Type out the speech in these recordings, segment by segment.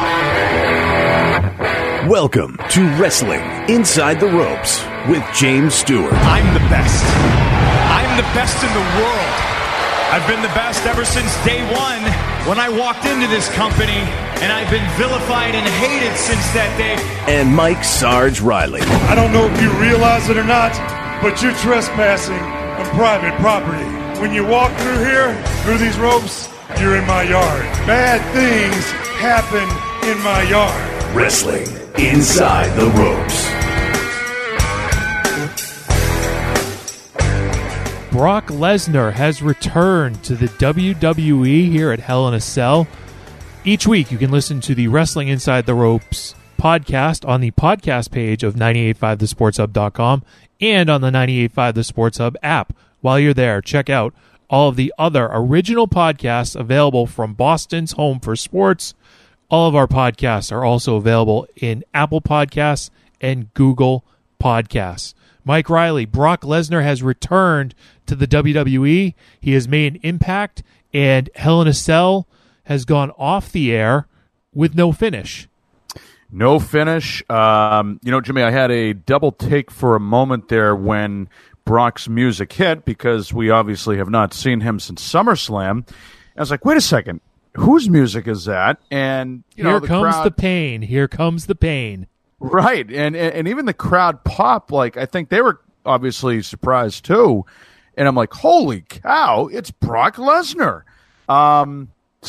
Welcome to Wrestling Inside the Ropes with James Stewart. I'm the best. I'm the best in the world. I've been the best ever since day one when I walked into this company, and I've been vilified and hated since that day. And Mike Sarge Riley. I don't know if you realize it or not, but you're trespassing on private property. When you walk through here, through these ropes, you're in my yard. Bad things happen in my yard. Wrestling Inside the Ropes. Brock Lesnar has returned to the WWE here at Hell in a Cell. Each week you can listen to the Wrestling Inside the Ropes podcast on the podcast page of 985thesportshub.com and on the 985 The Sports Hub app. While you're there, check out all of the other original podcasts available from Boston's home for sports. All of our podcasts are also available in Apple Podcasts and Google Podcasts. Mike Riley, Brock Lesnar has returned to the WWE. He has made an impact, and Hell in a Cell has gone off the air with no finish. No finish. Jimmy, I had a double take for a moment there when Brock's music hit because we obviously have not seen him since SummerSlam. I was like, wait a second. Whose music is that? And here comes the pain. Here comes the pain. Right, and even the crowd popped. Like, I think they were obviously surprised too. And I'm like, holy cow, it's Brock Lesnar. I'm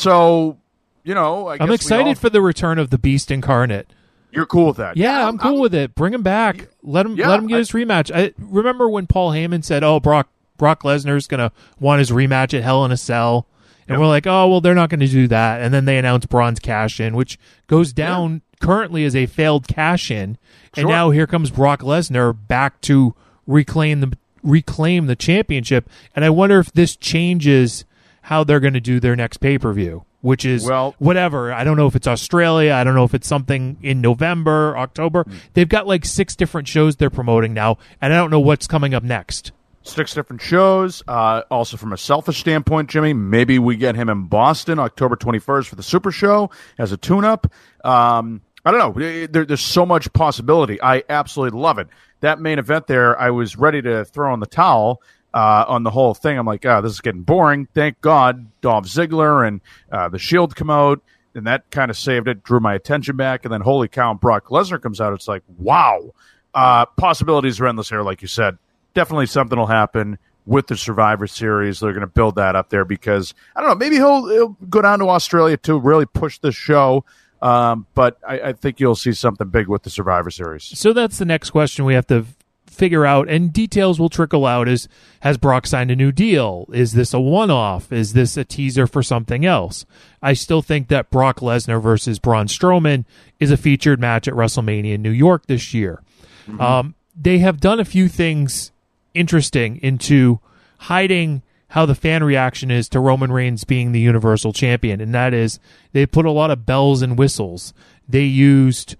excited for the return of the Beast Incarnate. You're cool with that? Yeah, I'm cool with it. Bring him back. Let him get his rematch. I remember when Paul Heyman said, "Oh, Brock Lesnar's gonna want his rematch at Hell in a Cell." And we're like, oh, well, they're not going to do that. And then they announced Braun's cash-in, which goes down currently as a failed cash-in. And now here comes Brock Lesnar back to reclaim the championship. And I wonder if this changes how they're going to do their next pay-per-view, which is whatever. I don't know if it's Australia. I don't know if it's something in November, October. They've got like 6 different shows they're promoting now, and I don't know what's coming up next. 6 different shows. Also, from a selfish standpoint, Jimmy, maybe we get him in Boston October 21st for the Super Show as a tune-up. I don't know. There's so much possibility. I absolutely love it. That main event there, I was ready to throw in the towel on the whole thing. I'm like, this is getting boring. Thank God Dolph Ziggler and the Shield come out, and that kind of saved it, drew my attention back. And then, holy cow, Brock Lesnar comes out. It's like, wow. Possibilities are endless here, like you said. Definitely something will happen with the Survivor Series. They're going to build that up there because, I don't know, maybe he'll go down to Australia to really push this show. But I think you'll see something big with the Survivor Series. So that's the next question we have to figure out, and details will trickle out. Has Brock signed a new deal? Is this a one-off? Is this a teaser for something else? I still think that Brock Lesnar versus Braun Strowman is a featured match at WrestleMania in New York this year. Mm-hmm. They have done a few things interesting into hiding how the fan reaction is to Roman Reigns being the Universal Champion, and that is they put a lot of bells and whistles. They used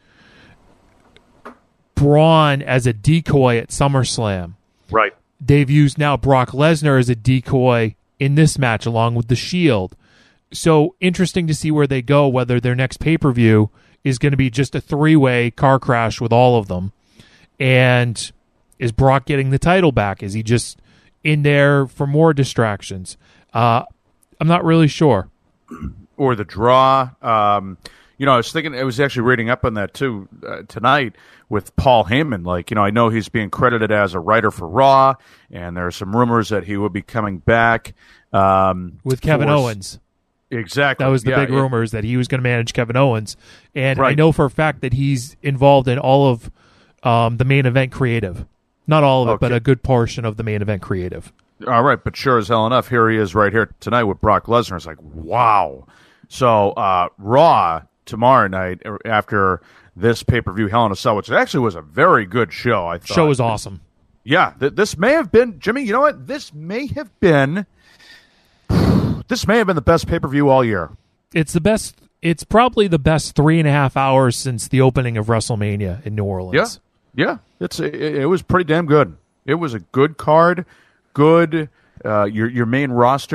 Braun as a decoy at SummerSlam. Right. They've used now Brock Lesnar as a decoy in this match along with the Shield. So interesting to see where they go, whether their next pay-per-view is going to be just a 3-way car crash with all of them. And is Brock getting the title back? Is he just in there for more distractions? I'm not really sure. Or the draw. I was thinking, I was actually reading up on that too tonight with Paul Heyman. I know he's being credited as a writer for Raw, and there are some rumors that he will be coming back. With Kevin Owens. Exactly. That was the big rumors that he was going to manage Kevin Owens. And I know for a fact that he's involved in all of the main event creative. Not all of it, but a good portion of the main event creative. All right, but sure as hell enough, here he is right here tonight with Brock Lesnar. It's like, wow. So Raw tomorrow night after this pay-per-view Hell in a Cell, which actually was a very good show, I thought. Show was awesome. Yeah, this may have been, Jimmy, you know what? This may have been the best pay-per-view all year. It's the best. It's probably the best 3.5 hours since the opening of WrestleMania in New Orleans. Yeah. It was pretty damn good. It was a good card. Good. Your main roster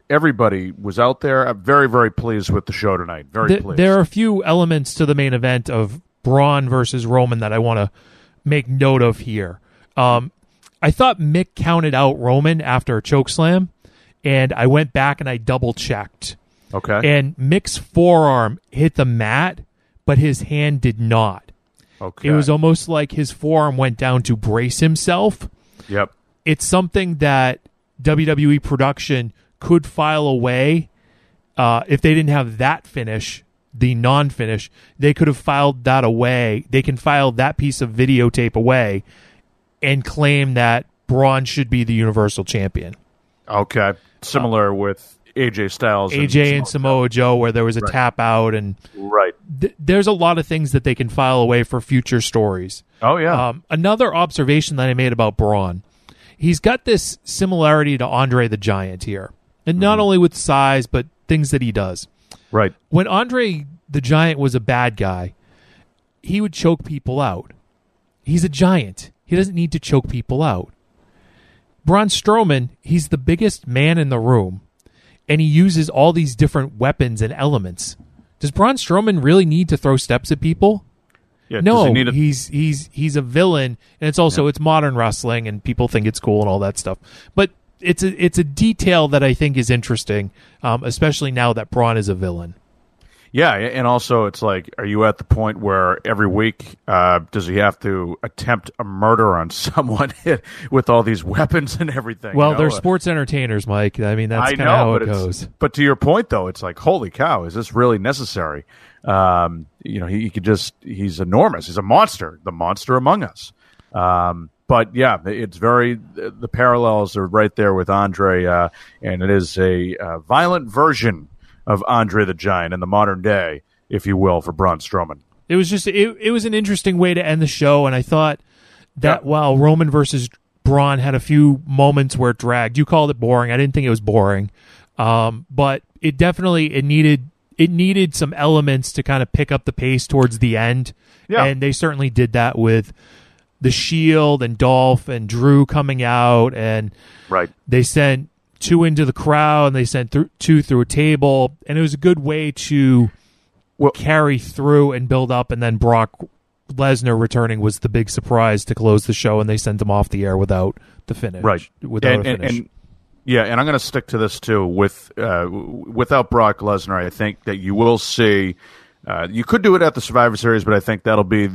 everybody was out there. I'm very, very pleased with the show tonight. Very pleased. There are a few elements to the main event of Braun versus Roman that I want to make note of here. I thought Mick counted out Roman after a chokeslam, and I went back and I double-checked. Okay. And Mick's forearm hit the mat, but his hand did not. Okay. It was almost like his forearm went down to brace himself. Yep. It's something that WWE production could file away. If they didn't have that finish, the non-finish, they could have filed that away. They can file that piece of videotape away and claim that Braun should be the Universal Champion. Okay. Similar with AJ Styles. AJ and Samoa Joe, where there was a tap out. And there's a lot of things that they can file away for future stories. Oh, yeah. Another observation that I made about Braun, he's got this similarity to Andre the Giant here. And not only with size, but things that he does. Right. When Andre the Giant was a bad guy, he would choke people out. He's a giant. He doesn't need to choke people out. Braun Strowman, he's the biggest man in the room, and he uses all these different weapons and elements. Does Braun Strowman really need to throw steps at people? Yeah, no, he's a villain, and it's also it's modern wrestling, and people think it's cool and all that stuff. But it's a detail that I think is interesting, especially now that Braun is a villain. Yeah, and also it's like, are you at the point where every week does he have to attempt a murder on someone with all these weapons and everything? Well, they're sports entertainers, Mike. I mean, that's kind of how it goes. But to your point, though, it's like, holy cow, is this really necessary? He's enormous. He's a monster, the monster among us. But yeah, it's the parallels are right there with Andre, and it is a violent version of Andre the Giant in the modern day, if you will, for Braun Strowman. It was just it was an interesting way to end the show, and I thought that while Roman versus Braun had a few moments where it dragged, you called it boring. I didn't think it was boring, but it definitely needed some elements to kind of pick up the pace towards the end, and they certainly did that with the Shield and Dolph and Drew coming out, and they sent 2 into the crowd, and they sent 2 through a table, and it was a good way to carry through and build up, and then Brock Lesnar returning was the big surprise to close the show, and they sent him off the air without the finish. Without a finish. And I'm going to stick to this too. Without Brock Lesnar, I think that you will see. You could do it at the Survivor Series, but I think that'll be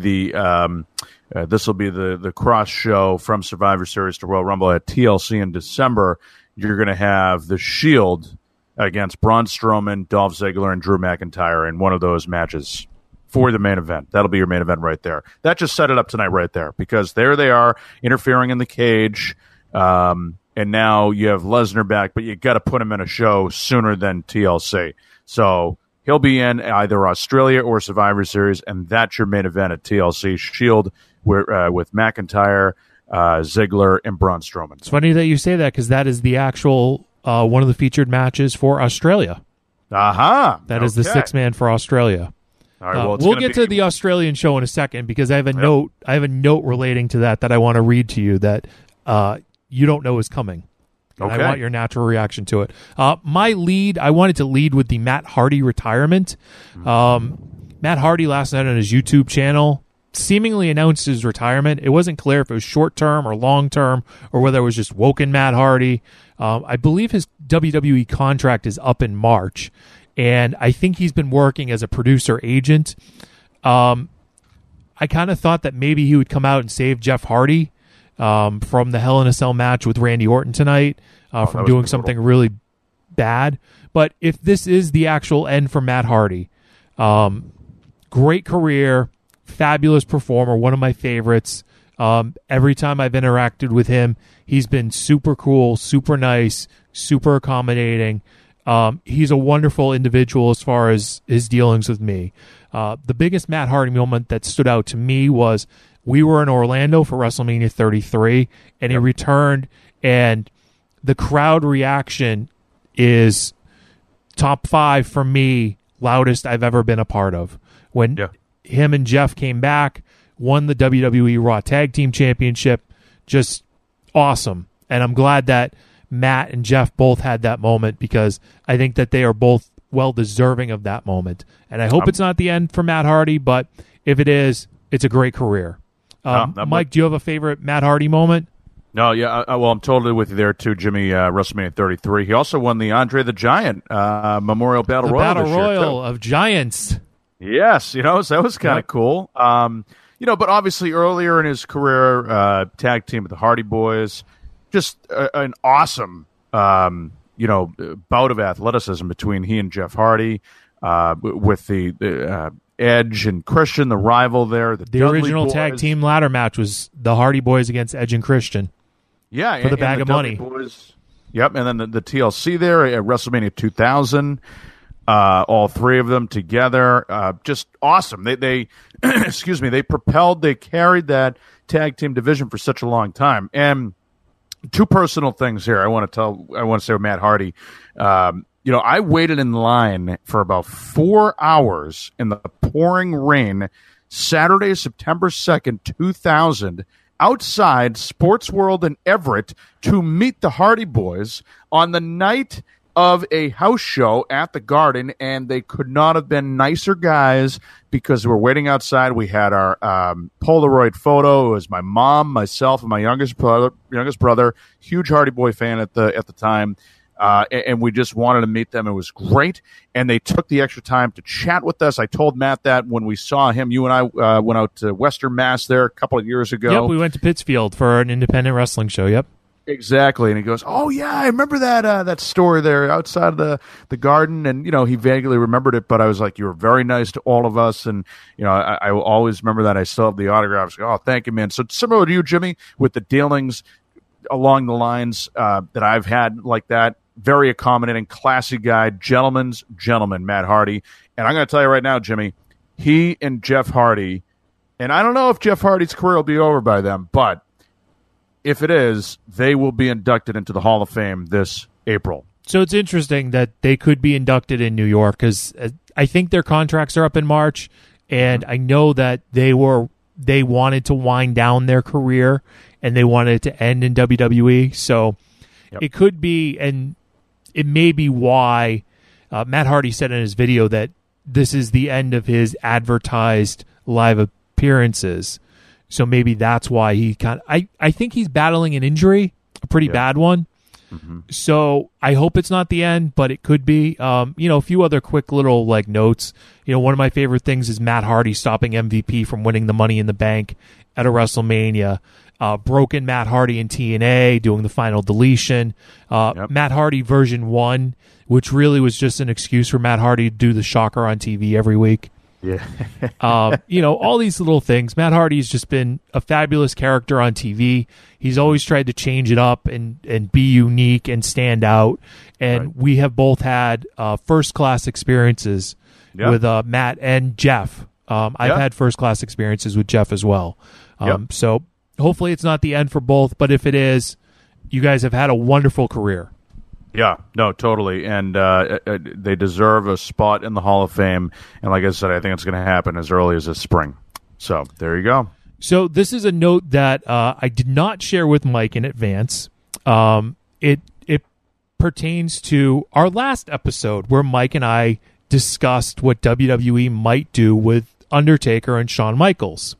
this will be the cross show from Survivor Series to Royal Rumble at TLC in December. You're going to have the Shield against Braun Strowman, Dolph Ziggler, and Drew McIntyre in one of those matches for the main event. That'll be your main event right there. That just set it up tonight right there, because there they are interfering in the cage, and now you have Lesnar back, but you got to put him in a show sooner than TLC. So he'll be in either Australia or Survivor Series, and that's your main event at TLC. Shield with McIntyre, Ziggler, and Braun Strowman. It's funny that you say that, because that is the actual one of the featured matches for Australia. Aha! That is the 6-man for Australia. All right, well, we'll get to the Australian show in a second, because I have a note. I have a note relating to that I want to read to you that you don't know is coming. Okay. I want your natural reaction to it. My lead, I wanted to lead with the Matt Hardy retirement. Matt Hardy last night on his YouTube channel seemingly announced his retirement. It wasn't clear if it was short-term or long-term, or whether it was just woken Matt Hardy. I believe his WWE contract is up in March, and I think he's been working as a producer agent. I kind of thought that maybe he would come out and save Jeff Hardy from the Hell in a Cell match with Randy Orton tonight, from doing something really bad. But if this is the actual end for Matt Hardy, great career, fabulous performer, one of my favorites. Every time I've interacted with him, he's been super cool, super nice, super accommodating. He's a wonderful individual as far as his dealings with me. The biggest Matt Hardy moment that stood out to me was we were in Orlando for WrestleMania 33, and he returned, and the crowd reaction is top 5 for me, loudest I've ever been a part of. When him and Jeff came back, won the WWE Raw Tag Team Championship, just awesome. And I'm glad that Matt and Jeff both had that moment, because I think that they are both well deserving of that moment. And I hope it's not the end for Matt Hardy, but if it is, it's a great career. Mike, do you have a favorite Matt Hardy moment? No, yeah, well, I'm totally with you there too, Jimmy. WrestleMania 33. He also won the Andre the Giant Memorial Battle Royal. Battle this year, Royal too. of Giants. Yes, so that was kind of cool. But obviously earlier in his career, tag team with the Hardy Boys, just an awesome, bout of athleticism between he and Jeff Hardy, with the Edge and Christian, the rival there. The original Boys. tag team ladder match was the Hardy Boys against Edge and Christian. Yeah, for the bag of money. Boys. Yep, and then the TLC there at WrestleMania 2000. All three of them together, just awesome. They excuse me, they carried that tag team division for such a long time. And two personal things here I want to say with Matt Hardy. I waited in line for about 4 hours in the pouring rain Saturday, September 2nd, 2000, outside Sports World in Everett to meet the Hardy Boys on the night of a house show at the Garden, and they could not have been nicer guys, because we were waiting outside. We had our Polaroid photo. It was my mom, myself, and my youngest brother, huge Hardy Boy fan at the time, and we just wanted to meet them. It was great, and they took the extra time to chat with us. I told Matt that when we saw him. You and I went out to Western Mass there a couple of years ago. Yep, we went to Pittsfield for an independent wrestling show. Yep. Exactly, and he goes, "Oh yeah, I remember that story there outside of the Garden," and he vaguely remembered it. But I was like, "You were very nice to all of us," and I will always remember that. I still have the autographs. Oh, thank you, man. So similar to you, Jimmy, with the dealings along the lines that I've had like that. Very accommodating, classy guy, gentleman's gentleman, Matt Hardy. And I'm going to tell you right now, Jimmy, he and Jeff Hardy, and I don't know if Jeff Hardy's career will be over by then, but if it is, they will be inducted into the Hall of Fame this April. So it's interesting that they could be inducted in New York, because I think their contracts are up in March, and I know that they wanted to wind down their career, and they wanted it to end in WWE. So It could be, and it may be why Matt Hardy said in his video that this is the end of his advertised live appearances. So maybe that's why he I think he's battling an injury, a pretty bad one. Mm-hmm. So I hope it's not the end, but it could be. A few other quick little notes. One of my favorite things is Matt Hardy stopping MVP from winning the Money in the Bank at a WrestleMania. Broken Matt Hardy in TNA, doing the final deletion. Matt Hardy version 1, which really was just an excuse for Matt Hardy to do the shocker on TV every week. Yeah. All these little things. Matt Hardy's just been a fabulous character on TV. He's always tried to change it up and be unique and stand out. And we have both had first-class experiences with Matt and Jeff. I've had first-class experiences with Jeff as well. So hopefully it's not the end for both, but if it is, you guys have had a wonderful career. Yeah, no, totally. And they deserve a spot in the Hall of Fame. And like I said, I think it's going to happen as early as this spring. So there you go. So this is a note that I did not share with Mike in advance. It pertains to our last episode where Mike and I discussed what WWE might do with Undertaker and Shawn Michaels.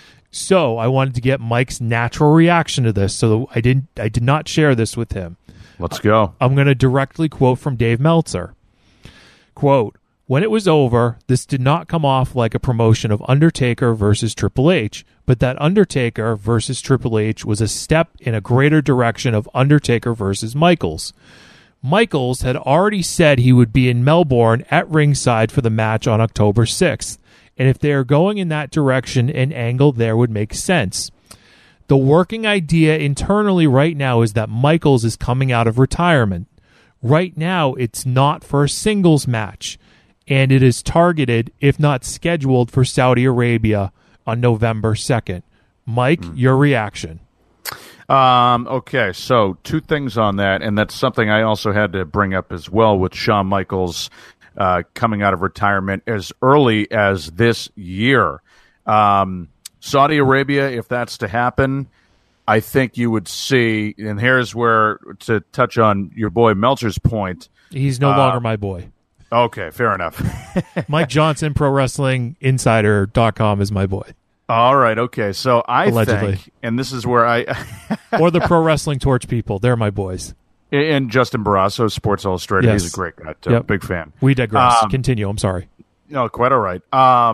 So I wanted to get Mike's natural reaction to this, so I did not share this with him. Let's go. I'm going to directly quote from Dave Meltzer. Quote, "When it was over, this did not come off like a promotion of Undertaker versus Triple H, but that Undertaker versus Triple H was a step in a greater direction of Undertaker versus Michaels. Michaels had already said he would be in Melbourne at ringside for the match on October 6th, and if they are going in that direction, an angle there would make sense. The working idea internally right now is that Michaels is coming out of retirement. Right now, it's not for a singles match, and it is targeted, if not scheduled, for Saudi Arabia on November 2nd. Mike, your reaction?" Okay, so two things on that, and that's something I also had to bring up as well with Shawn Michaels coming out of retirement as early as this year. Saudi Arabia, if that's to happen, I think you would see, and here's where, to touch on your boy Meltzer's point. He's no longer my boy. Okay, fair enough. Mike Johnson, ProWrestlingInsider.com is my boy. All right, okay. So I Allegedly. think, and this is where Or the Pro Wrestling Torch people. They're my boys. and Justin Barrasso, Sports Illustrated, Yes. he's a great guy too. Yep. Big fan. We digress. Continue. I'm sorry. No, quite all right.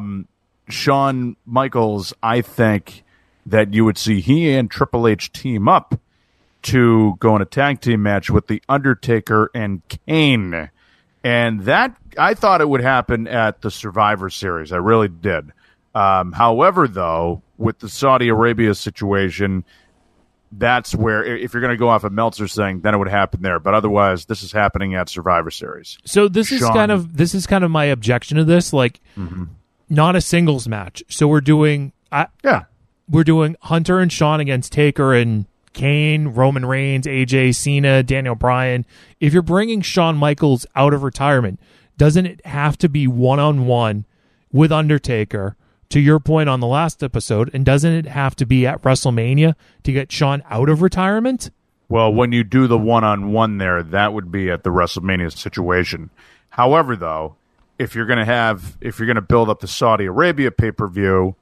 Shawn Michaels, I think that you would see he and Triple H team up to go in a tag team match with The Undertaker and Kane. And that, I thought it would happen at the Survivor Series. I really did. However, though, with the Saudi Arabia situation, that's where, if you're going to go off of Meltzer's thing, then it would happen there. But otherwise, this is happening at Survivor Series. So this is kind of my objection to this. Like, not a singles match. So we're doing Hunter and Shawn against Taker and Kane, Roman Reigns, AJ, Cena, Daniel Bryan. If you're bringing Shawn Michaels out of retirement, doesn't it have to be one-on-one with Undertaker, to your point on the last episode, and doesn't it have to be at WrestleMania to get Shawn out of retirement? Well, when you do the one-on-one there, that would be at the WrestleMania situation. However, though, if you're going to build up the Saudi Arabia pay-per-view,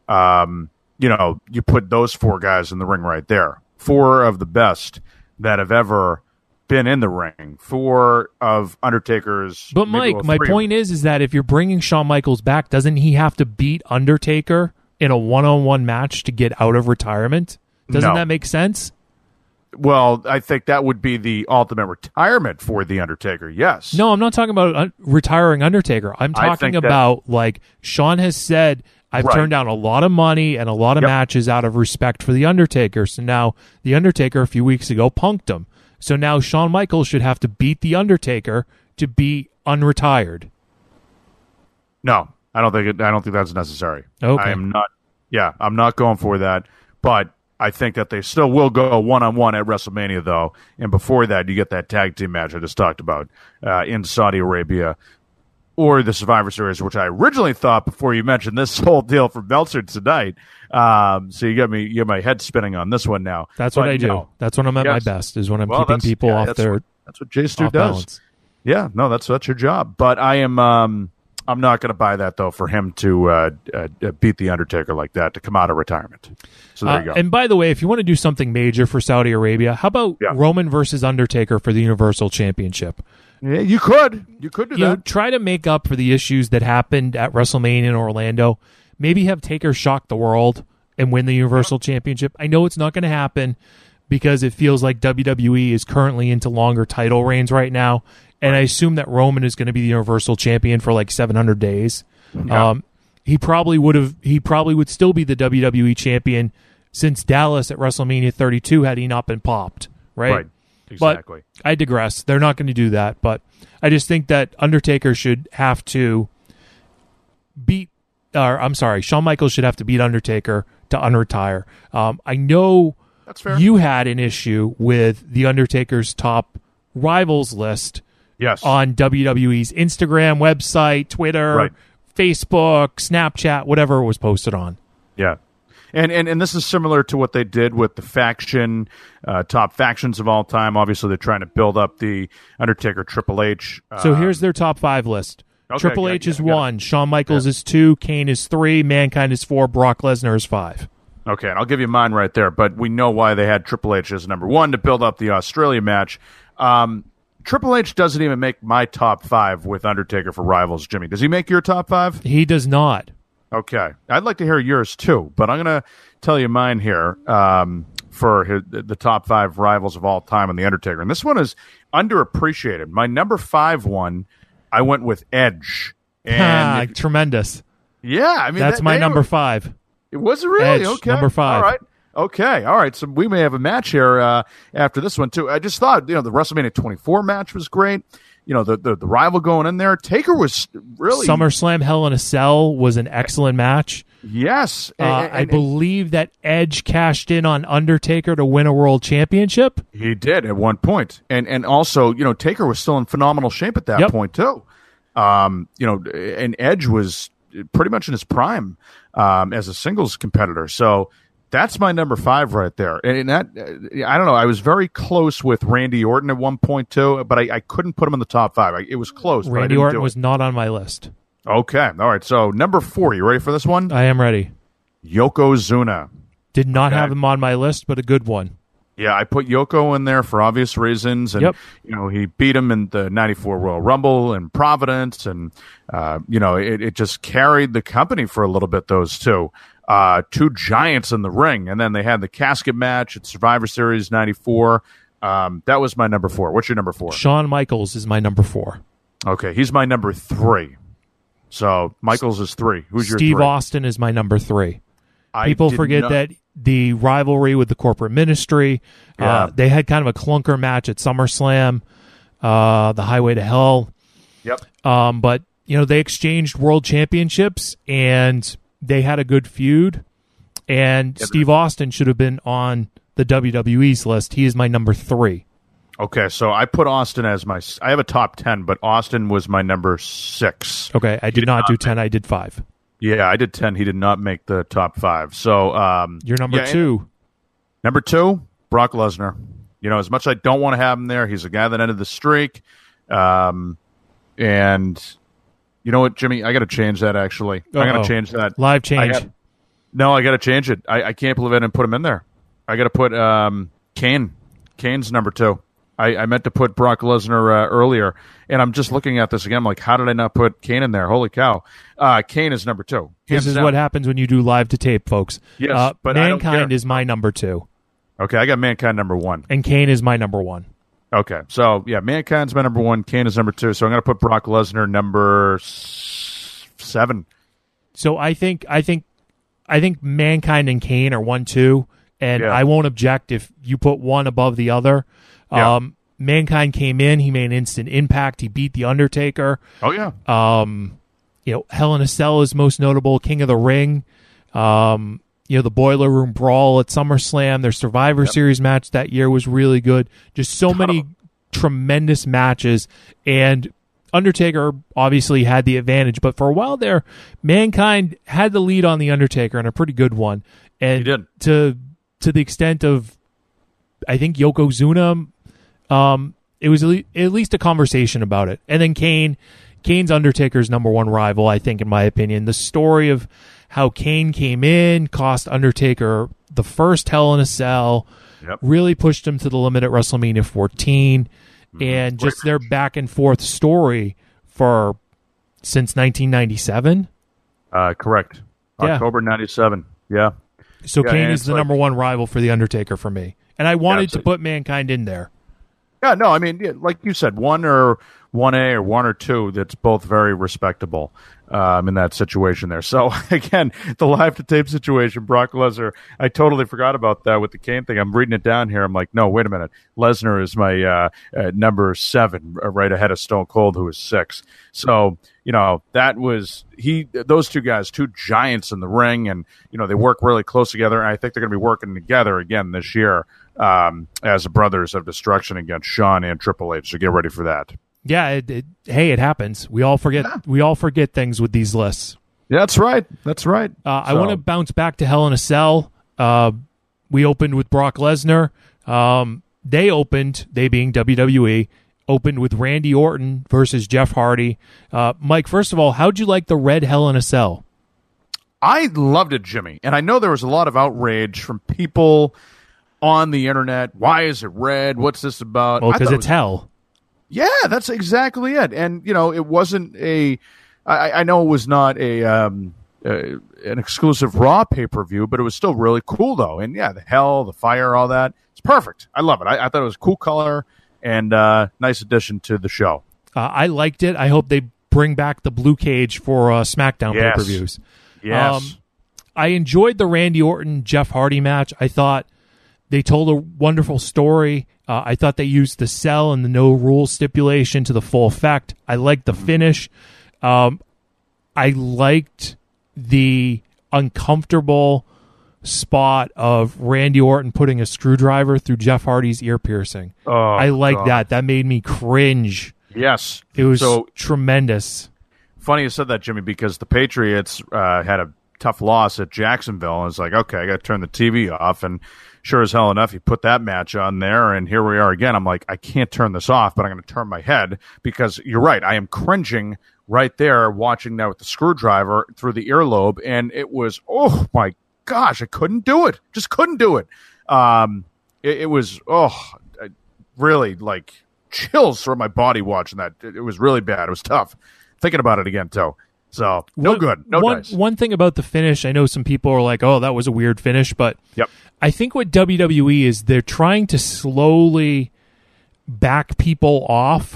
you put those four guys in the ring right there. Four of the best that have ever been in the ring. Four of Undertaker's. But Mike, my point is that if you're bringing Shawn Michaels back, doesn't he have to beat Undertaker in a one-on-one match to get out of retirement? Doesn't that make sense? Well, I think that would be the ultimate retirement for The Undertaker, yes. No, I'm not talking about retiring Undertaker. I'm talking about, like, Shawn has said, I've turned down a lot of money and a lot of matches out of respect for The Undertaker. So now The Undertaker a few weeks ago punked him. So now Shawn Michaels should have to beat The Undertaker to be unretired. No, I don't think that's necessary. Okay. I'm not going for that. But I think that they still will go one-on-one at WrestleMania, though. And before that, you get that tag team match I just talked about in Saudi Arabia, or the Survivor Series, which I originally thought before you mentioned this whole deal for Meltzer tonight. So you got my head spinning on this one now. That's what I do. That's when I'm at my best, is when I'm keeping people off their. That's what Jay Stu does. Balance. Yeah, no, that's your job. But I am. I'm not going to buy that though for him to beat the Undertaker like that to come out of retirement. So there you go. And by the way, if you want to do something major for Saudi Arabia, how about Roman versus Undertaker for the Universal Championship? Yeah, you could do that. Try to make up for the issues that happened at WrestleMania in Orlando. Maybe have Taker shock the world and win the Universal Championship. I know it's not going to happen because it feels like WWE is currently into longer title reigns right now, and I assume that Roman is going to be the Universal Champion for like 700 days. Yeah. He probably would still be the WWE Champion since Dallas at WrestleMania 32 had he not been popped, right? Exactly. But I digress. They're not going to do that, but I just think that Undertaker should have to Shawn Michaels should have to beat Undertaker to unretire. I know that's fair. You had an issue with the Undertaker's top rivals list on WWE's Instagram, website, Twitter, Facebook, Snapchat, whatever it was posted on. Yeah. And this is similar to what they did with the faction, top factions of all time. Obviously, they're trying to build up the Undertaker Triple H. So here's their top 5 list. Okay, Triple H is 1, Shawn Michaels is 2, Kane is 3, Mankind is 4, Brock Lesnar is 5. Okay, and I'll give you mine right there, but we know why they had Triple H as number 1 to build up the Australia match. Triple H doesn't even make my top 5 with Undertaker for Rivals, Jimmy. Does he make your top 5? He does not. Okay. I'd like to hear yours, too, but I'm going to tell you mine here for the top 5 rivals of all time on The Undertaker. And this one is underappreciated. My number 5 one, I went with Edge. And tremendous. Yeah. I mean, that's my number 5. Was it really? Edge, okay. Number 5. All right. Okay. All right. So we may have a match here after this one, too. I just thought, the WrestleMania 24 match was great. The rival going in there. Taker was really... SummerSlam Hell in a Cell was an excellent match. Yes. I believe that Edge cashed in on Undertaker to win a world championship. He did at one point. And also, Taker was still in phenomenal shape at that point, too. And Edge was pretty much in his prime as a singles competitor. So That's my number 5 right there. And that, I don't know, I was very close with Randy Orton at one point too, but I couldn't put him in the top 5. It was close. Randy Orton was not on my list. Okay. All right. So number 4, you ready for this one? I am ready. Yokozuna. Did not have him on my list, but a good one. Yeah, I put Yoko in there for obvious reasons, and he beat him in the '94 Royal Rumble in Providence, and it just carried the company for a little bit. Those two giants in the ring, and then they had the casket match at Survivor Series '94. That was my number 4. What's your number 4? Shawn Michaels is my number 4. Okay, he's my number 3. So Michaels is 3. Who's your 3? Steve Austin is my number 3. People forget that the rivalry with the corporate ministry, they had kind of a clunker match at SummerSlam, the Highway to Hell. Yep. But, they exchanged world championships, and they had a good feud. And Steve Austin should have been on the WWE's list. He is my number 3. Okay, so I put Austin as I have a top 10, but Austin was my number 6. Okay, I did not do 10. I did 5. Yeah, I did 10. He did not make the top 5. So you're number 2. Number 2, Brock Lesnar. As much as I don't want to have him there, he's a guy that ended the streak. And you know what, Jimmy? I got to change that, actually. I'm going to change that. Live change. I got to change it. I can't believe I didn't put him in there. I got to put Kane. Kane's number 2. I meant to put Brock Lesnar earlier, and I'm just looking at this again. I'm like, how did I not put Kane in there? Holy cow. Kane is number 2. This is what happens when you do live to tape, folks. Yes, but Mankind is my number 2. Okay, I got Mankind number 1. And Kane is my number 1. Okay, so, Mankind's my number 1. Kane is number 2, so I'm going to put Brock Lesnar number 7. So I think Mankind and Kane are 1, 2, and I won't object if you put one above the other. Yeah. Mankind came in. He made an instant impact. He beat The Undertaker. Oh, yeah. Hell in a Cell is most notable. King of the Ring. The Boiler Room Brawl at SummerSlam. Their Survivor Series match that year was really good. Just so many tremendous matches. And Undertaker obviously had the advantage. But for a while there, Mankind had the lead on The Undertaker, and a pretty good one. And he did. To the extent of, I think, Yokozuna, it was at least a conversation about it. And then Kane's Undertaker's number 1 rival, I think, in my opinion. The story of how Kane came in, cost Undertaker the first Hell in a Cell, really pushed him to the limit at WrestleMania 14, and just their back and forth story since 1997. Correct. October 97. Yeah. So Kane is the number 1 rival for The Undertaker for me. And I wanted to put Mankind in there. Yeah, no, I mean, like you said, 1 or 1A or 1 or 2, that's both very respectable in that situation there. So, again, the live to tape situation, Brock Lesnar, I totally forgot about that with the Kane thing. I'm reading it down here. I'm like, no, wait a minute. Lesnar is my number 7, right ahead of Stone Cold, who is 6. So, that was those two guys, 2 giants in the ring, and, they work really close together. And I think they're going to be working together again this year as Brothers of Destruction against Shawn and Triple H. So get ready for that. Yeah, it happens. We all forget. Yeah. We all forget things with these lists. Yeah, that's right. That's right. I want to bounce back to Hell in a Cell. We opened with Brock Lesnar. They being WWE, opened with Randy Orton versus Jeff Hardy. Mike, first of all, how'd you like the red Hell in a Cell? I loved it, Jimmy. And I know there was a lot of outrage from people on the internet. Why is it red? What's this about? Well, because it's hell. Yeah, that's exactly it. And, it wasn't I know it was not an exclusive Raw pay-per-view, but it was still really cool, though. And, yeah, the hell, the fire, all that. It's perfect. I love it. I thought it was a cool color and nice addition to the show. I liked it. I hope they bring back the blue cage for SmackDown pay-per-views. Yes. I enjoyed the Randy Orton-Jeff Hardy match. I thought they told a wonderful story. I thought they used the cell and the no rule stipulation to the full effect. I liked the finish. I liked the uncomfortable spot of Randy Orton putting a screwdriver through Jeff Hardy's ear piercing. I liked that. That made me cringe. Yes. It was tremendous. Funny you said that, Jimmy, because the Patriots had a tough loss at Jacksonville. And it's like, okay, I got to turn the TV off. And sure as hell enough, he put that match on there, and here we are again. I'm like, I can't turn this off, but I'm going to turn my head because you're right. I am cringing right there watching that with the screwdriver through the earlobe, and it was, oh my gosh, I couldn't do it. Just couldn't do it. It was, really like chills through my body watching that. It was really bad. It was tough. Thinking about it again, too. So, no good. No dice. One thing about the finish, I know some people are like, oh, that was a weird finish, but yep. I think what WWE is, they're trying to slowly back people off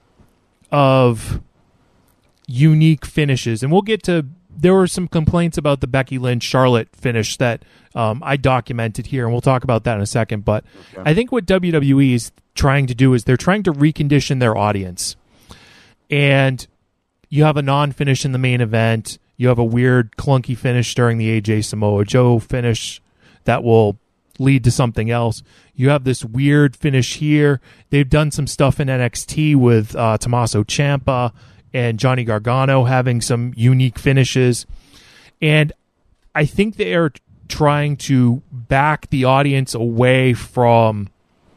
of unique finishes. And we'll get to, there were some complaints about the Becky Lynch-Charlotte finish that I documented here, and we'll talk about that in a second. But okay. I think what WWE is trying to do is they're trying to recondition their audience. And you have a non-finish in the main event. You have a weird, clunky finish during the AJ Samoa Joe finish that will lead to something else. You have this weird finish here. They've done some stuff in NXT with Tommaso Ciampa and Johnny Gargano having some unique finishes. And I think they are trying to back the audience away from,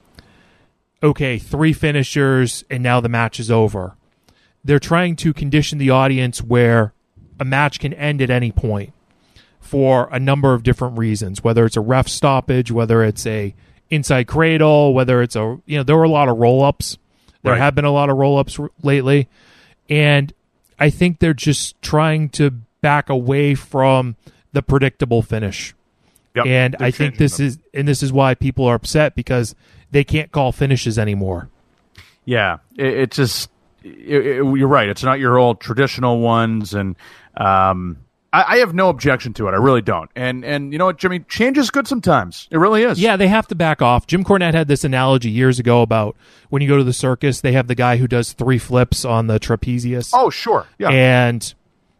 okay, 3 finishers and now the match is over. They're trying to condition the audience where a match can end at any point for a number of different reasons, whether it's a ref stoppage, whether it's a inside cradle, whether it's a, there were a lot of roll-ups. There have been a lot of roll-ups lately. And I think they're just trying to back away from the predictable finish. Yep, and I think this is why people are upset, because they can't call finishes anymore. Yeah, it just, you're right. It's not your old traditional ones, and I have no objection to it. I really don't. And you know what, Jimmy? Change is good sometimes. It really is. Yeah, they have to back off. Jim Cornette had this analogy years ago about when you go to the circus, they have the guy who does 3 flips on the trapezius. Oh, sure. Yeah. And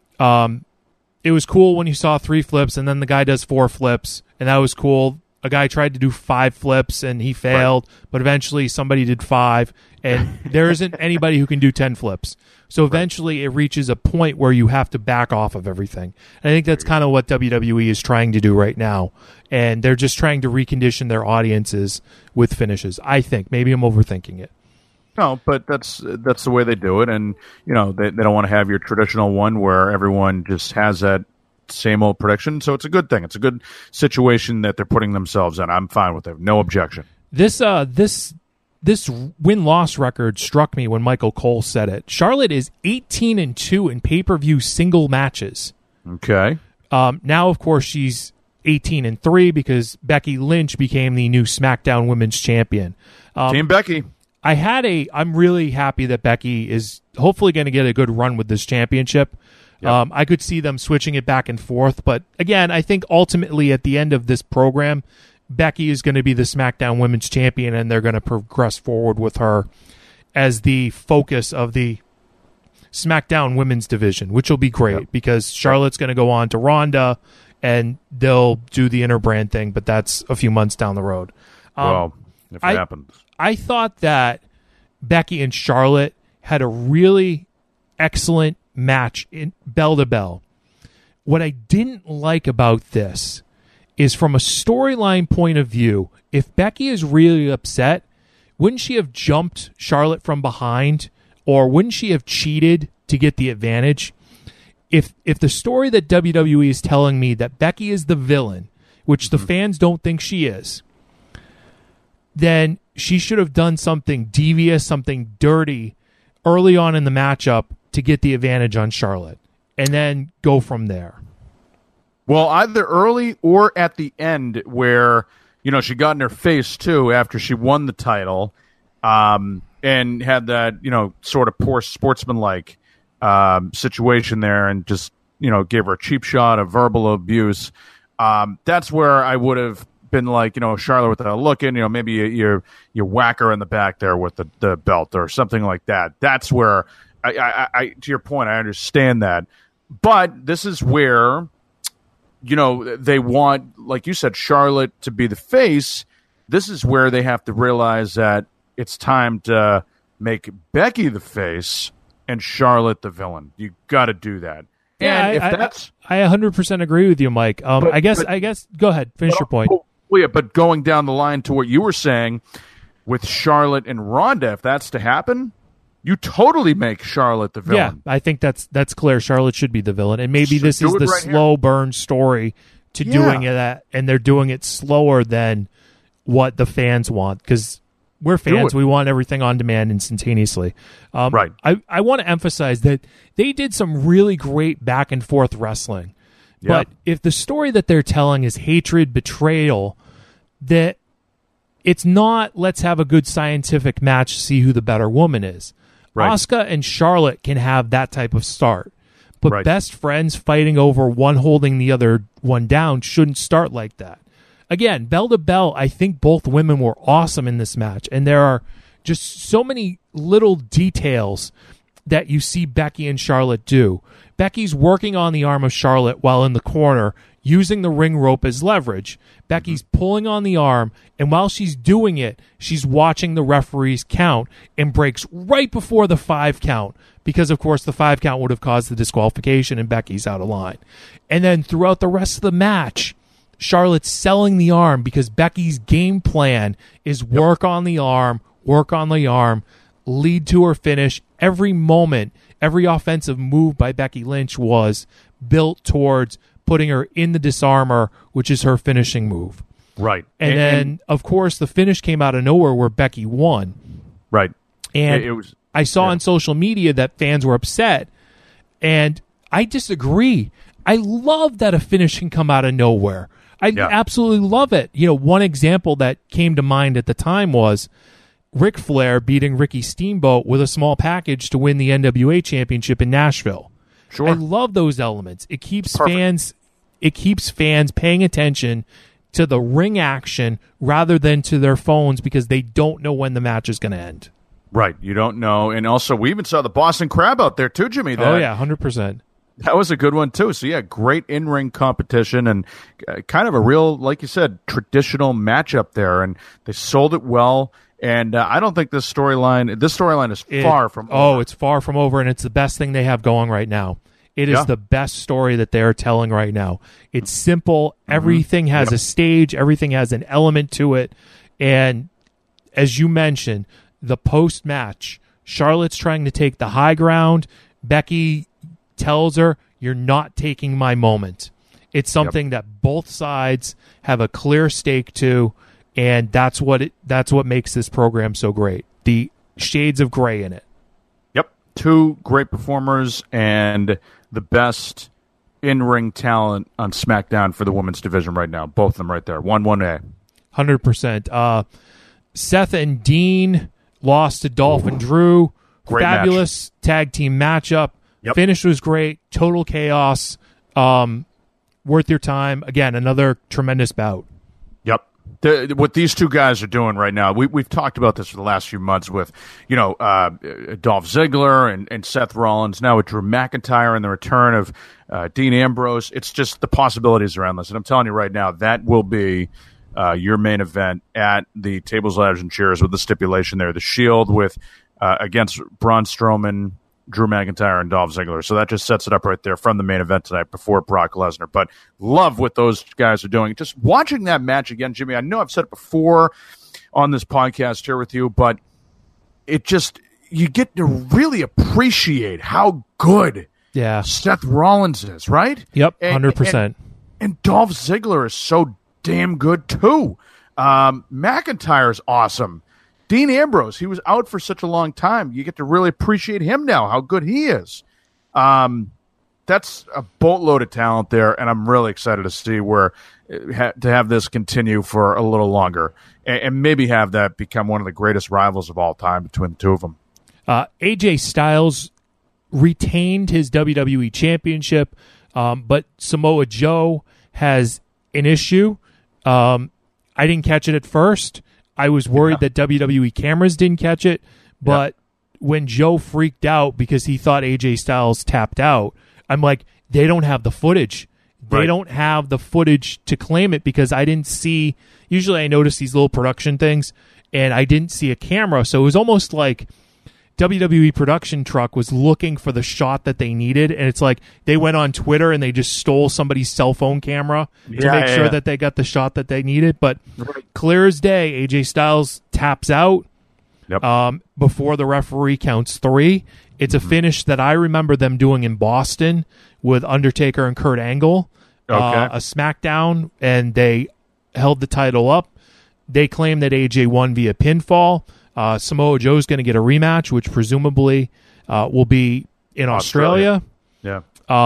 it was cool when you saw 3 flips, and then the guy does 4 flips, and that was cool. A guy tried to do 5 flips, and he failed, but eventually somebody did 5, and there isn't anybody who can do 10 flips. So eventually it reaches a point where you have to back off of everything. And I think that's kind of what WWE is trying to do right now. And they're just trying to recondition their audiences with finishes, I think. Maybe I'm overthinking it. No, but that's the way they do it. And, they don't want to have your traditional one where everyone just has that same old prediction. So it's a good thing. It's a good situation that they're putting themselves in. I'm fine with it. No objection. This win-loss record struck me when Michael Cole said it. Charlotte is 18-2 in pay-per-view single matches. Okay. Now, of course, she's 18-3 because Becky Lynch became the new SmackDown Women's Champion. Team Becky. I'm really happy that Becky is hopefully going to get a good run with this championship. Yep. I could see them switching it back and forth. But again, I think ultimately at the end of this program, Becky is going to be the SmackDown Women's Champion, and they're going to progress forward with her as the focus of the SmackDown Women's division, which will be great because Charlotte's going to go on to Ronda, and they'll do the interbrand thing, but that's a few months down the road. Well, if it happens. I thought that Becky and Charlotte had a really excellent match in bell to bell. What I didn't like about this is from a storyline point of view, if Becky is really upset, wouldn't she have jumped Charlotte from behind, or wouldn't she have cheated to get the advantage? If the story that WWE is telling me that Becky is the villain, which the fans don't think she is, then she should have done something devious, something dirty early on in the matchup to get the advantage on Charlotte, and then go from there. Well, either early or at the end where, she got in her face, too, after she won the title and had that, sort of poor sportsmanlike situation there and just, gave her a cheap shot of verbal abuse. That's where I would have been like, Charlotte with a look in, maybe you whack her in the back there with the belt or something like that. That's where, I to your point, I understand that. But this is where, they want, like you said, Charlotte to be the face. This is where they have to realize that it's time to make Becky the face and Charlotte the villain. You got to do that. Yeah, And I 100% agree with you, Mike. I guess go ahead, finish your point. Well, yeah, but going down the line to what you were saying with Charlotte and Ronda, if that's to happen, you totally make Charlotte the villain. Yeah, I think that's clear. Charlotte should be the villain, and maybe this is the slow burn story to doing that, and they're doing it slower than what the fans want, because we're fans. We want everything on demand instantaneously. Right. I want to emphasize that they did some really great back and forth wrestling. Yeah. But if the story that they're telling is hatred, betrayal, that it's not let's have a good scientific match to see who the better woman is. Right. Asuka and Charlotte can have that type of start. But Right. best friends fighting over one holding the other one down shouldn't start like that. Again, bell to bell, I think both women were awesome in this match. And there are just so many little details that you see Becky and Charlotte do. Becky's working on the arm of Charlotte while in the corner, using the ring rope as leverage. Becky's pulling on the arm, and while she's doing it, she's watching the referee's count and breaks right before the 5 count, because, of course, the 5 count would have caused the disqualification, and Becky's out of line. And then throughout the rest of the match, Charlotte's selling the arm because Becky's game plan is work on the arm, lead to her finish. Every moment, every offensive move by Becky Lynch was built towards putting her in the disarmor, which is her finishing move. Right. And then, of course, the finish came out of nowhere where Becky won. Right. And it was, I saw on social media that fans were upset, and I disagree. I love that a finish can come out of nowhere. I absolutely love it. You know, one example that came to mind at the time was Ric Flair beating Ricky Steamboat with a small package to win the NWA championship in Nashville. Sure. I love those elements. It keeps fans paying attention to the ring action rather than to their phones, because they don't know when the match is going to end. Right. You don't know. And also, we even saw the Boston Crab out there too, Jimmy. Oh, yeah, 100%. That was a good one, too. So, yeah, great in-ring competition and kind of a real, like you said, traditional matchup there. And they sold it well. And I don't think this storyline is far from over. Oh, it's far from over, and it's the best thing they have going right now. It is the best story that they're telling right now. It's simple. Everything has a stage. Everything has an element to it. And as you mentioned, the post-match, Charlotte's trying to take the high ground. Becky tells her, "You're not taking my moment." It's something that both sides have a clear stake to, and that's what makes this program so great. The shades of gray in it. Yep. 2 great performers and the best in-ring talent on SmackDown for the women's division right now. Both of them right there. 1-1A. 100%. Seth and Dean lost to Dolph and Drew. Great Fabulous tag team matchup. Yep. Finish was great. Total chaos. Worth your time. Again, another tremendous bout. Yep. What these two guys are doing right now, we've talked about this for the last few months with, Dolph Ziggler and Seth Rollins, now with Drew McIntyre and the return of Dean Ambrose. It's just the possibilities around this. And I'm telling you right now, that will be your main event at the Tables, Ladders, and Chairs with the stipulation there. The Shield with against Braun Strowman, Drew McIntyre, and Dolph Ziggler. So that just sets it up right there from the main event tonight before Brock Lesnar. But love what those guys are doing. Just watching that match again, Jimmy, I know I've said it before on this podcast here with you, but it just, you get to really appreciate how good Seth Rollins is, right? Yep, 100%. And Dolph Ziggler is so damn good, too. McIntyre's awesome. Dean Ambrose, he was out for such a long time. You get to really appreciate him now, how good he is. That's a boatload of talent there, and I'm really excited to see where to have this continue for a little longer and maybe have that become one of the greatest rivals of all time between the two of them. AJ Styles retained his WWE Championship, but Samoa Joe has an issue. I didn't catch it at first. I was worried that WWE cameras didn't catch it, but when Joe freaked out because he thought AJ Styles tapped out, I'm like, they don't have the footage. They don't have the footage to claim it, because I didn't see, usually I notice these little production things, and I didn't see a camera, so it was almost like WWE production truck was looking for the shot that they needed, and it's like they went on Twitter and they just stole somebody's cell phone camera to make sure that they got the shot that they needed. But clear as day, AJ Styles taps out before the referee counts 3. It's a finish that I remember them doing in Boston with Undertaker and Kurt Angle, a SmackDown, and they held the title up. They claim that AJ won via pinfall. Samoa Joe's going to get a rematch, which presumably will be in Australia. Yeah.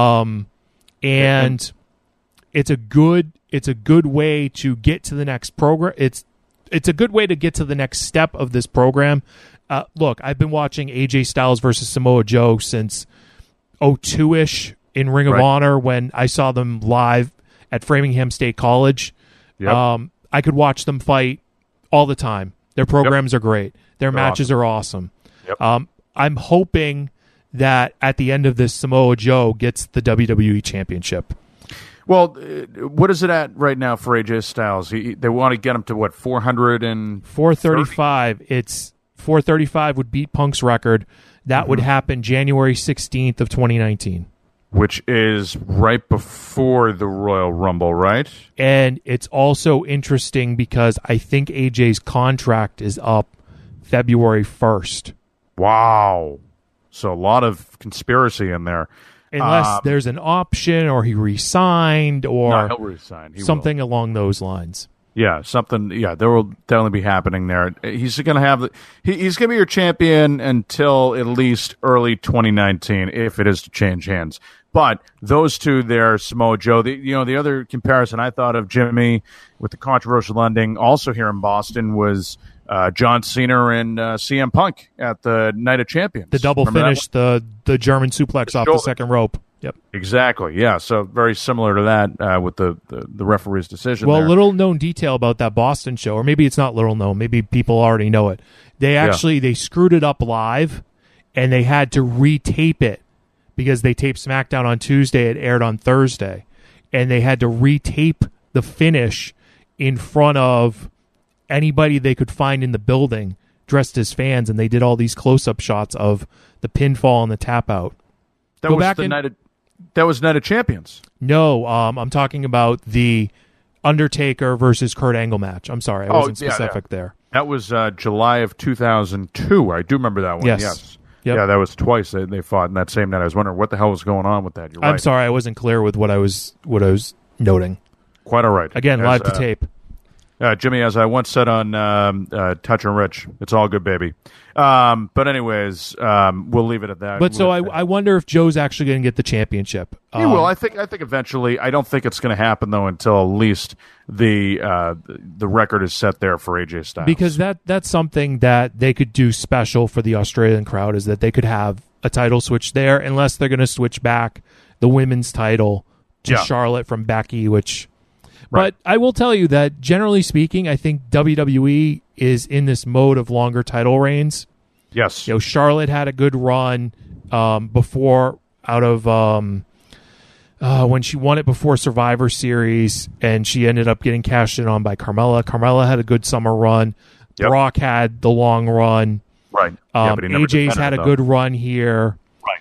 And it's a good way to get to the next program. It's a good way to get to the next step of this program. Look, I've been watching AJ Styles versus Samoa Joe since 2002-ish in Ring of Honor when I saw them live at Framingham State College. Yep. I could watch them fight all the time. Their programs are great. Their matches are awesome. Yep. I'm hoping that at the end of this, Samoa Joe gets the WWE Championship. Well, what is it at right now for AJ Styles? They want to get him to, what, 435. It's 435 would beat Punk's record. That would happen January 16th of 2019. Which is right before the Royal Rumble, right? And it's also interesting because I think AJ's contract is up February 1st. Wow. So a lot of conspiracy in there. Unless there's an option or he re-signed or he'll re-sign. Something along those lines. Yeah, something. Yeah, there will definitely be happening there. He's going to have he's going to be your champion until at least early 2019, if it is to change hands. But those two there, Samoa Joe. The other comparison I thought of, Jimmy, with the controversial ending, also here in Boston, was John Cena and CM Punk at the Night of Champions. The double finish, the German suplex off the second rope. Yep. Exactly. Yeah. So very similar to that with the referee's decision. Well, there. Little known detail about that Boston show, or maybe it's not little known. Maybe people already know it. They screwed it up live, and they had to retape it because they taped SmackDown on Tuesday. It aired on Thursday, and they had to retape the finish in front of anybody they could find in the building dressed as fans, and they did all these close-up shots of the pinfall and the tap out. That was Night of Champions. No, I'm talking about the Undertaker versus Kurt Angle match. I'm sorry, I wasn't specific there. That was July of 2002. I do remember that one. Yes. Yep. Yeah, that was twice they fought in that same night. I was wondering what the hell was going on with that. You're right. I'm sorry, I wasn't clear with what I was noting. Quite all right. Again, live to tape. Jimmy, as I once said on Touch and Rich, it's all good, baby. But anyways, we'll leave it at that. But so I wonder if Joe's actually going to get the championship. He will. I think eventually. I don't think it's going to happen though until at least the record is set there for AJ Styles. Because that's something that they could do special for the Australian crowd, is that they could have a title switch there, unless they're going to switch back the women's title to Charlotte from Becky, which. But I will tell you that, generally speaking, I think WWE is in this mode of longer title reigns. Yes. Charlotte had a good run before, out of when she won it before Survivor Series, and she ended up getting cashed in on by Carmella. Carmella had a good summer run. Yep. Brock had the long run. Right. But AJ's had a good run here.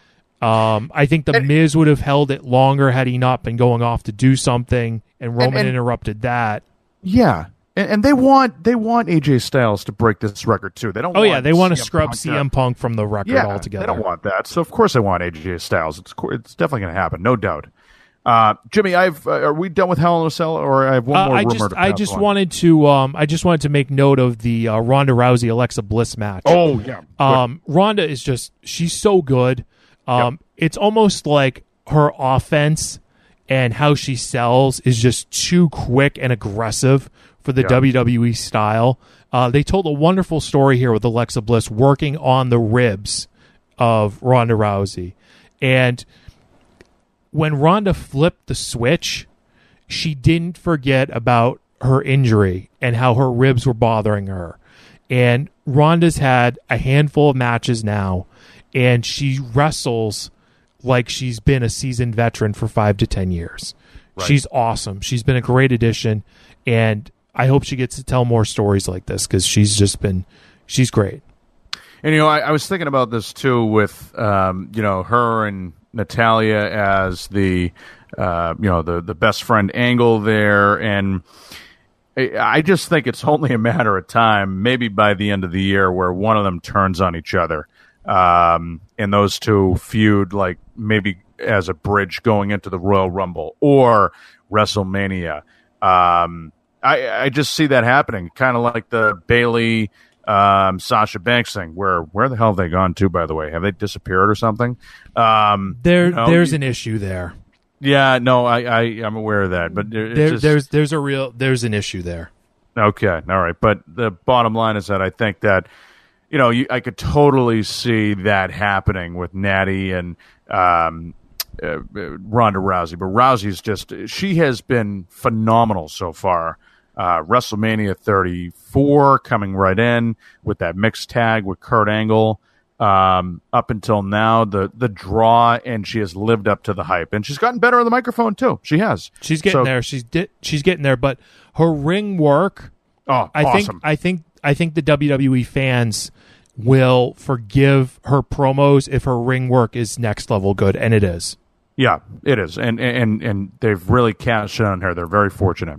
I think the Miz would have held it longer had he not been going off to do something, and Roman interrupted that. Yeah, and they want AJ Styles to break this record too. They don't. They want to scrub CM Punk from the record altogether. They don't want that. So of course they want AJ Styles. It's definitely going to happen, no doubt. Jimmy, are we done with Hell in a Cell, or I have one more rumor? I just wanted to make note of the Ronda Rousey Alexa Bliss match. Oh yeah, Ronda is she's so good. It's almost like her offense and how she sells is just too quick and aggressive for the WWE style. They told a wonderful story here with Alexa Bliss working on the ribs of Ronda Rousey. And when Ronda flipped the switch, she didn't forget about her injury and how her ribs were bothering her. And Ronda's had a handful of matches now, and she wrestles like she's been a seasoned veteran for 5 to 10 years. Right. She's awesome. She's been a great addition, and I hope she gets to tell more stories like this, because she's great. And, I was thinking about this, too, with, her and Natalia as the best friend angle there. And I just think it's only a matter of time, maybe by the end of the year, where one of them turns on each other. And those two feud, like, maybe as a bridge going into the Royal Rumble or WrestleMania. I just see that happening, kind of like the Bayley Sasha Banks thing. Where the hell have they gone to, by the way? Have they disappeared or something? There's an issue there. Yeah, no, I'm aware of that, but there's an issue there. Okay, all right, but the bottom line is that I think that I could totally see that happening with Natty and Ronda Rousey, but Rousey's she has been phenomenal so far. WrestleMania 34 coming right in with that mixed tag with Kurt Angle. Up until now, the draw, and she has lived up to the hype, and she's gotten better on the microphone too. She has. She's getting there. She's getting there, but her ring work. Awesome. I think the WWE fans will forgive her promos if her ring work is next level good, and it is. Yeah, it is, and they've really cashed in on her. They're very fortunate.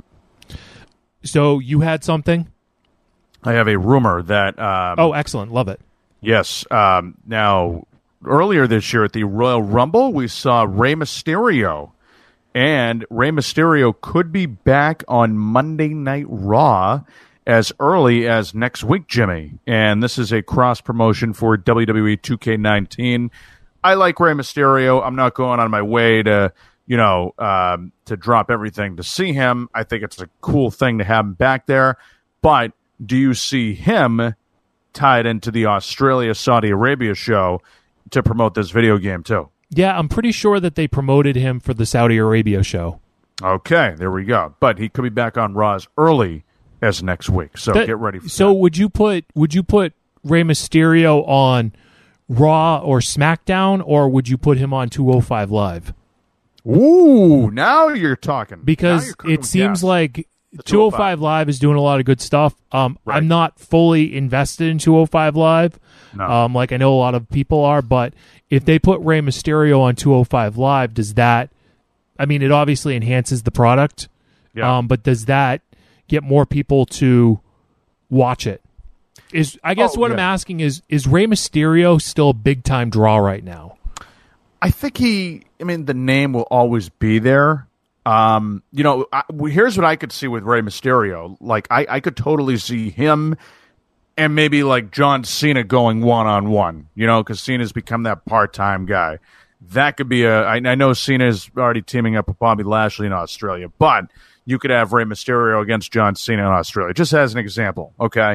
So you had something? I have a rumor that. Excellent! Love it. Yes. Now, earlier this year at the Royal Rumble, we saw Rey Mysterio, and Rey Mysterio could be back on Monday Night Raw as early as next week, Jimmy. And this is a cross promotion for WWE 2K19. I like Rey Mysterio. I'm not going on my way to drop everything to see him. I think it's a cool thing to have him back there. But do you see him tied into the Australia-Saudi Arabia show to promote this video game too? Yeah, I'm pretty sure that they promoted him for the Saudi Arabia show. Okay, there we go. But he could be back on Raw as early as next week. So get ready for that. Would you put Rey Mysterio on Raw or SmackDown, or would you put him on 205 Live? Ooh, now you're talking. Because it seems like 205 Live is doing a lot of good stuff. Right. I'm not fully invested in 205 Live, no. Like I know a lot of people are, but if they put Rey Mysterio on 205 Live, does that, it obviously enhances the product, but does that get more people to watch it? I'm asking is Rey Mysterio still a big-time draw right now? I think the name will always be there. Here's what I could see with Rey Mysterio. Like, I could totally see him and maybe like John Cena going one-on-one, because Cena's become that part-time guy. That could be I know Cena's already teaming up with Bobby Lashley in Australia, but you could have Rey Mysterio against John Cena in Australia, just as an example, okay?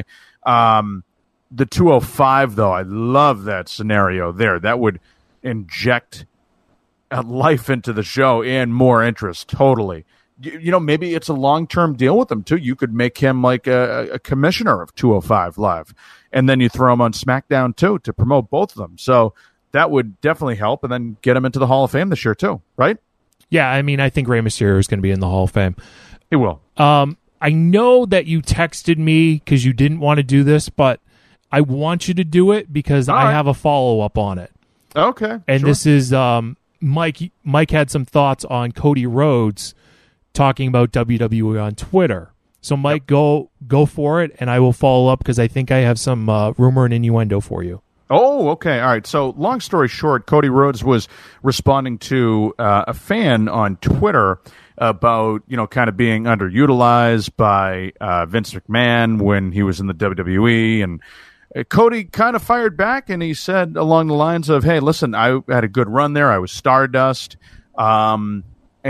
The 205, though, I love that scenario there. That would inject life into the show and more interest, totally. Maybe it's a long-term deal with him, too. You could make him like a commissioner of 205 Live, and then you throw him on SmackDown, too, to promote both of them. So that would definitely help, and then get him into the Hall of Fame this year, too, right? Yeah, I think Rey Mysterio is going to be in the Hall of Fame. He will. I know that you texted me because you didn't want to do this, but I want you to do it because I have a follow-up on it. Okay. And sure. This is Mike. Mike had some thoughts on Cody Rhodes talking about WWE on Twitter. So, Mike, go for it, and I will follow up because I think I have some rumor and innuendo for you. Oh, okay. All right. So, long story short, Cody Rhodes was responding to a fan on Twitter about, kind of being underutilized by Vince McMahon when he was in the WWE. And Cody kind of fired back, and he said along the lines of, hey, listen, I had a good run there. I was Stardust. And,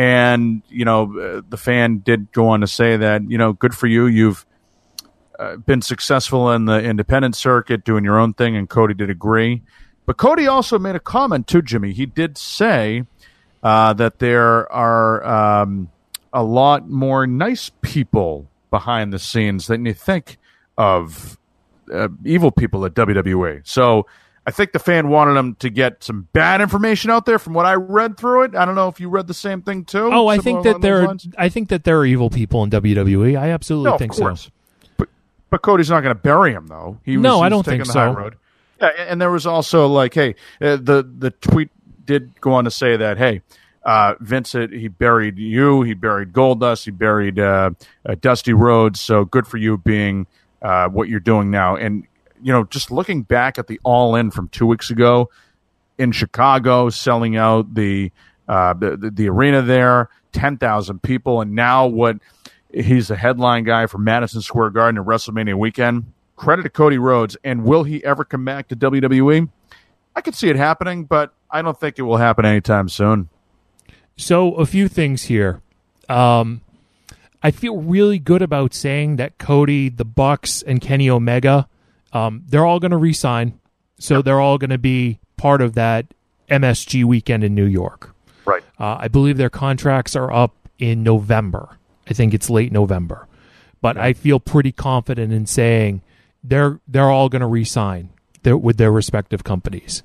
the fan did go on to say that, good for you. You've been successful in the independent circuit, doing your own thing, and Cody did agree. But Cody also made a comment too, Jimmy. He did say that there are a lot more nice people behind the scenes than you think of evil people at WWE. So I think the fan wanted him to get some bad information out there from what I read through it. I don't know if you read the same thing too. Oh, I think that there are evil people in WWE. I absolutely think so. But Cody's not going to bury him, though. I don't think so. Yeah, and there was also like, hey, the tweet did go on to say that, hey, Vince, he buried you, he buried Goldust, he buried Dusty Rhodes. So good for you being what you're doing now. And just looking back at the All In from 2 weeks ago in Chicago, selling out the arena there, 10,000 people, and now what he's the headline guy for Madison Square Garden at WrestleMania weekend. Credit to Cody Rhodes. And will he ever come back to WWE? I could see it happening, but I don't think it will happen anytime soon. So a few things here. I feel really good about saying that Cody, the Bucks, and Kenny Omega, they're all going to re-sign. So they're all going to be part of that MSG weekend in New York. Right. I believe their contracts are up in November. I think it's late November. But I feel pretty confident in saying they're all going to re-sign with their respective companies.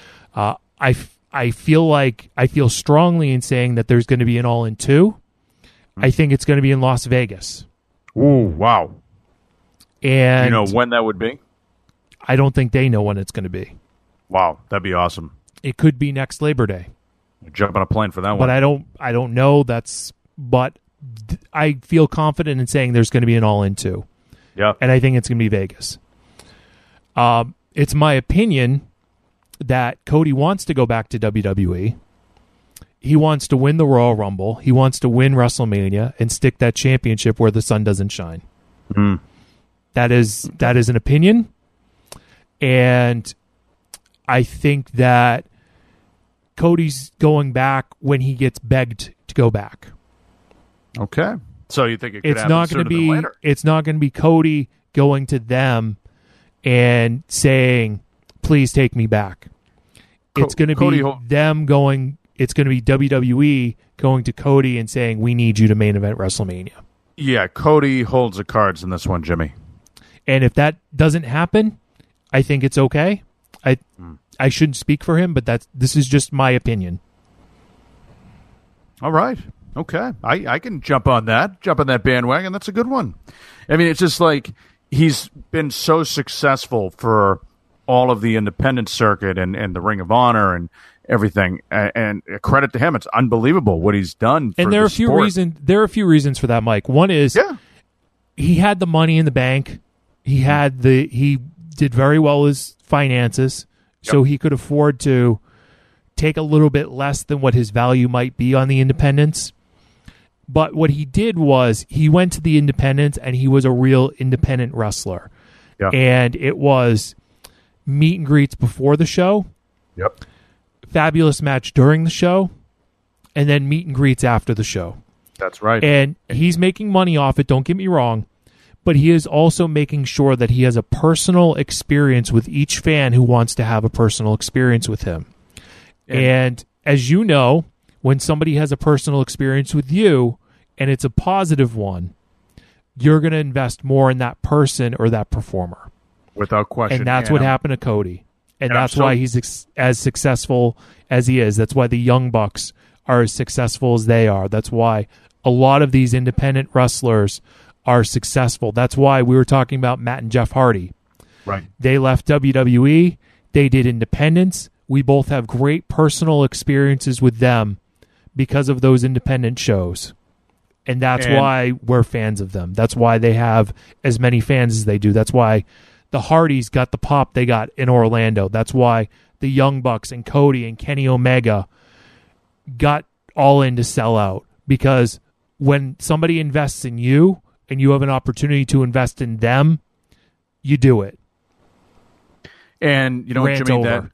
I feel strongly in saying that there's going to be an All In 2. I think it's going to be in Las Vegas. Ooh, wow. And you know when that would be? I don't think they know when it's going to be. Wow, that'd be awesome. It could be next Labor Day. Jump on a plane for that one. But I don't know. But I feel confident in saying there's going to be an All In 2. Yeah. And I think it's going to be Vegas. It's my opinion that Cody wants to go back to WWE. He wants to win the Royal Rumble. He wants to win WrestleMania and stick that championship where the sun doesn't shine. Mm. That is an opinion. And I think that Cody's going back when he gets begged to go back. Okay. So you think it could happen not sooner than later? It's not going to be Cody going to them and saying, please take me back. It's going to be them going. It's going to be WWE going to Cody and saying, we need you to main event WrestleMania. Yeah, Cody holds the cards in this one, Jimmy. And if that doesn't happen, I think it's okay. I shouldn't speak for him, but this is just my opinion. All right. Okay. I can jump on that bandwagon. That's a good one. I mean, it's just like he's been so successful for all of the independent circuit and the Ring of Honor and everything. And credit to him. It's unbelievable what he's done for and there are a few sport. reasons. There are a few reasons for that, Mike. One is he had the money in the bank. He did very well with his finances, so he could afford to take a little bit less than what his value might be on the independents. But what he did was he went to the independents and he was a real independent wrestler. Yeah. And it was meet and greets before the show. Yep. Fabulous match during the show, and then meet and greets after the show. That's right. And he's making money off it, don't get me wrong, but he is also making sure that he has a personal experience with each fan who wants to have a personal experience with him. And as you know, when somebody has a personal experience with you, and it's a positive one, you're going to invest more in that person or that performer. Without question. And that's what happened to Cody. And that's why he's as successful as he is. That's why the Young Bucks are as successful as they are. That's why a lot of these independent wrestlers are successful. That's why we were talking about Matt and Jeff Hardy. Right. They left WWE. They did independence. We both have great personal experiences with them because of those independent shows. And that's why we're fans of them. That's why they have as many fans as they do. That's why the Hardys got the pop they got in Orlando. That's why the Young Bucks and Cody and Kenny Omega got All In to sell out. Because when somebody invests in you and you have an opportunity to invest in them, you do it. And you know what, Jimmy, over.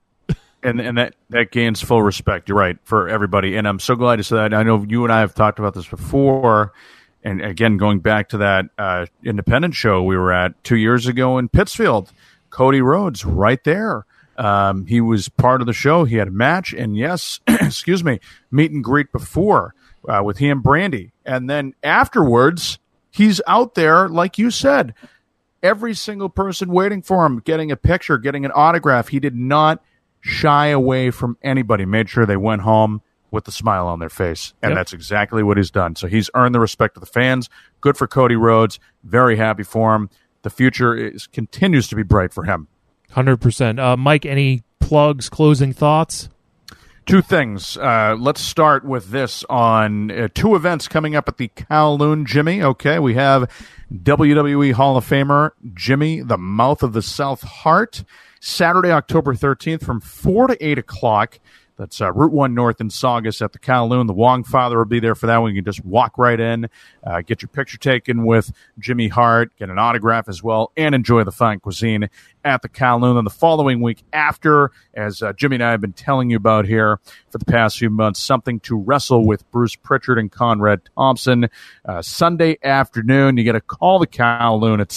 that gains full respect. You're right, for everybody. And I'm so glad to say that. I know you and I have talked about this before. And again, going back to that independent show we were at 2 years ago in Pittsfield, Cody Rhodes right there. He was part of the show. He had a match. And yes, meet and greet before with he and Brandy. And then afterwards, he's out there, like you said, every single person waiting for him, getting a picture, getting an autograph. He did not shy away from anybody. Made sure they went home with a smile on their face. And that's exactly what he's done. So he's earned the respect of the fans. Good for Cody Rhodes. Very happy for him. The future continues to be bright for him. 100%. Mike, any plugs, closing thoughts? Two things. Let's start with this on two events coming up at the Kowloon, Jimmy. Okay, we have WWE Hall of Famer Jimmy, the Mouth of the South Hart, Saturday, October 13th from 4 to 8 o'clock. That's Route 1 North in Saugus at the Kowloon. The Wong father will be there for that one. You can just walk right in, get your picture taken with Jimmy Hart, get an autograph as well, and enjoy the fine cuisine at the Kowloon. And the following week after, as Jimmy and I have been telling you about here for the past few months, Something to Wrestle with Bruce Pritchard and Conrad Thompson. Sunday afternoon, you get to call the Kowloon at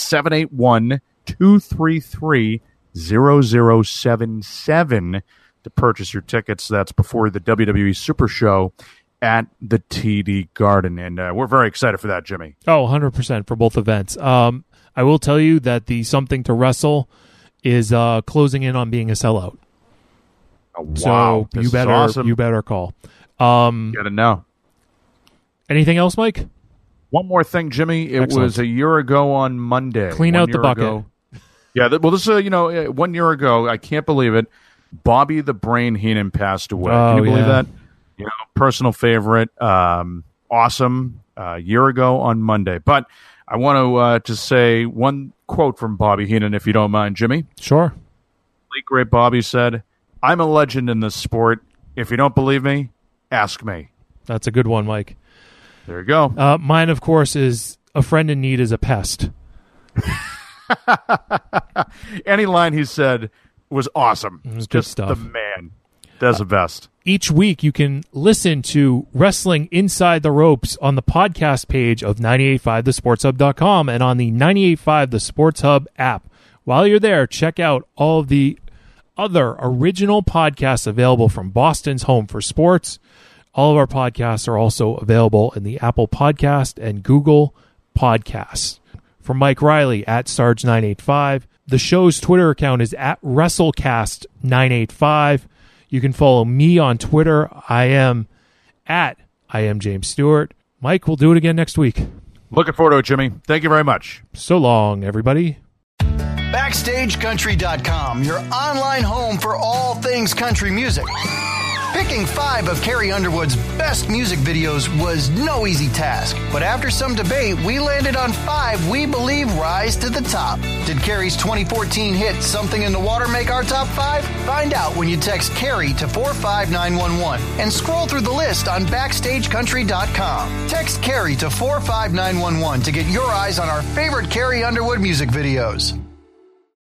781-233-0077 to purchase your tickets. That's before the WWE Super Show at the TD Garden. And we're very excited for that, Jimmy. Oh, 100% for both events. I will tell you that the Something to Wrestle is closing in on being a sellout. Oh, wow. So you better call. Gotta know. Anything else, Mike? One more thing, Jimmy. It was a year ago on Monday. Clean out the bucket. Ago. Yeah, this is 1 year ago. I can't believe it. Bobby the Brain Heenan passed away. Can you believe that? Personal favorite. Awesome. A year ago on Monday. But I want to just say one quote from Bobby Heenan, if you don't mind, Jimmy. Sure. Late great Bobby said, "I'm a legend in this sport. If you don't believe me, ask me." That's a good one, Mike. There you go. Mine, of course, is "A friend in need is a pest." Any line he said was awesome. It was just good stuff. The man. That's the best. Each week, you can listen to Wrestling Inside the Ropes on the podcast page of 985thesportshub.com and on the 985 The Sports Hub app. While you're there, check out all of the other original podcasts available from Boston's home for sports. All of our podcasts are also available in the Apple Podcast and Google Podcasts. For Mike Riley at Sarge985, the show's Twitter account is at WrestleCast985. You can follow me on Twitter. I am James Stewart. Mike, we'll do it again next week. Looking forward to it, Jimmy. Thank you very much. So long, everybody. BackstageCountry.com, your online home for all things country music. Picking 5 of Carrie Underwood's best music videos was no easy task, but after some debate, we landed on 5 we believe rise to the top. Did Carrie's 2014 hit Something in the Water make our top 5? Find out when you text Carrie to 45911 and scroll through the list on BackstageCountry.com. Text Carrie to 45911 to get your eyes on our favorite Carrie Underwood music videos.